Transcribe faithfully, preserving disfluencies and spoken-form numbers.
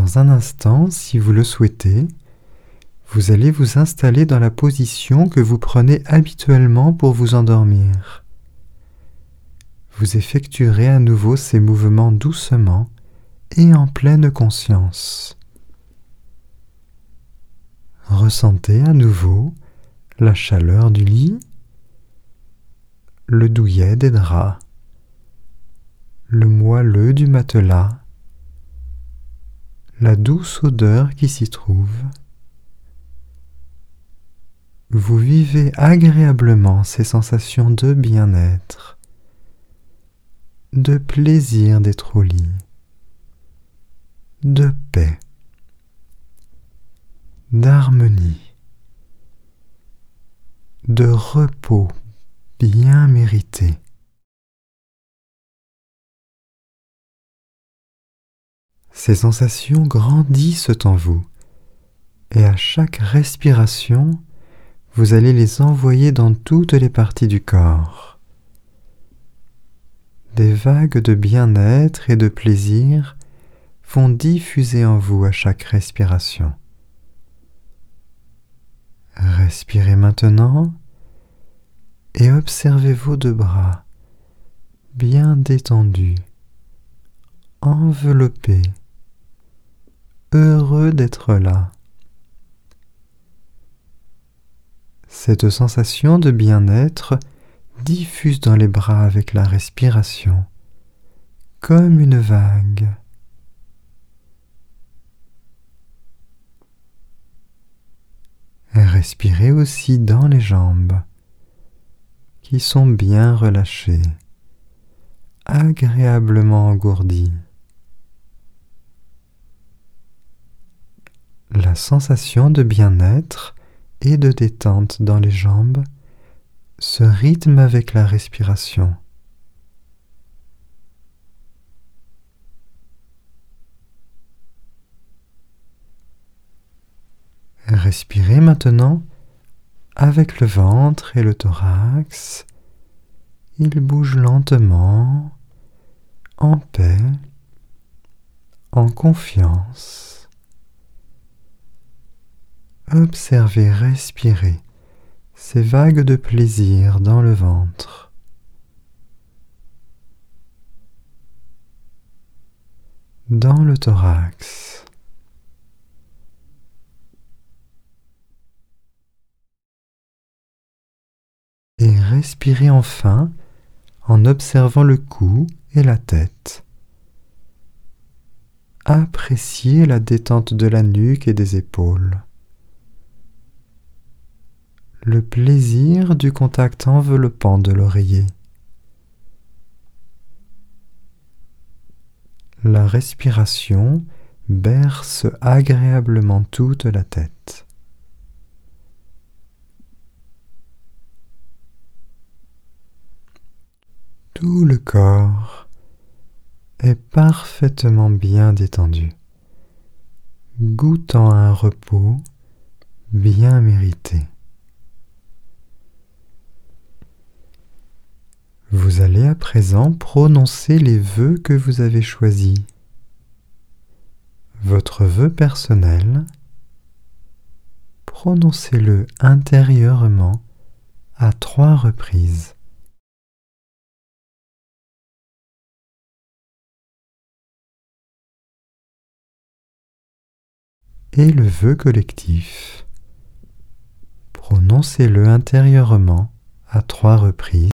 Dans un instant, si vous le souhaitez, vous allez vous installer dans la position que vous prenez habituellement pour vous endormir. Vous effectuerez à nouveau ces mouvements doucement et en pleine conscience. Ressentez à nouveau la chaleur du lit, le douillet des draps, le moelleux du matelas, la douce odeur qui s'y trouve. Vous vivez agréablement ces sensations de bien-être, de plaisir d'être au lit, de paix, d'harmonie, de repos bien mérité. Ces sensations grandissent en vous et à chaque respiration, vous allez les envoyer dans toutes les parties du corps. Des vagues de bien-être et de plaisir vont diffuser en vous à chaque respiration. Respirez maintenant et observez vos deux bras bien détendus, enveloppés, heureux d'être là. Cette sensation de bien-être diffuse dans les bras avec la respiration, comme une vague. Respirez aussi dans les jambes, qui sont bien relâchées, agréablement engourdies. La sensation de bien-être et de détente dans les jambes se rythme avec la respiration. Respirez maintenant avec le ventre et le thorax. Il bouge lentement, en paix, en confiance. Observez respirer ces vagues de plaisir dans le ventre. Dans le thorax. Et respirez enfin en observant le cou et la tête. Appréciez la détente de la nuque et des épaules. Le plaisir du contact enveloppant de l'oreiller. La respiration berce agréablement toute la tête. Tout le corps est parfaitement bien détendu, goûtant à un repos bien mérité. Vous allez à présent prononcer les vœux que vous avez choisis. Votre vœu personnel, prononcez-le intérieurement à trois reprises. Et le vœu collectif, prononcez-le intérieurement à trois reprises.